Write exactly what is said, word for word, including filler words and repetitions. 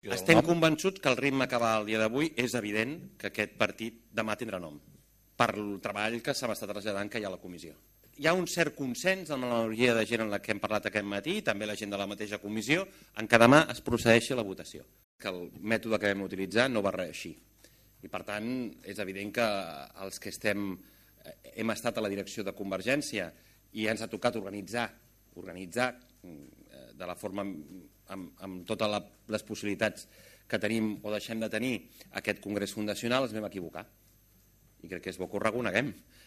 Estem convençuts que el ritme que va el dia d'avui és evident que aquest partit demà tindrà nom, per el treball que se m'està traslladant que hi ha a la comissió. Hi ha un cert consens amb la majoria de gent en la que hem parlat aquest matí, també la gent de la mateixa comissió, en què demà es procedeixi a la votació. Que el mètode que vam utilitzar no va reeixir. I per tant, és evident que els que estem, hem estat a la direcció de Convergència i ens ha tocat organitzar, organitzar de la forma, amb, amb totes la, les possibilitats que tenim o deixem de tenir aquest congrés fundacional, ens vam equivocar. I crec que és bo que ho reconeguem.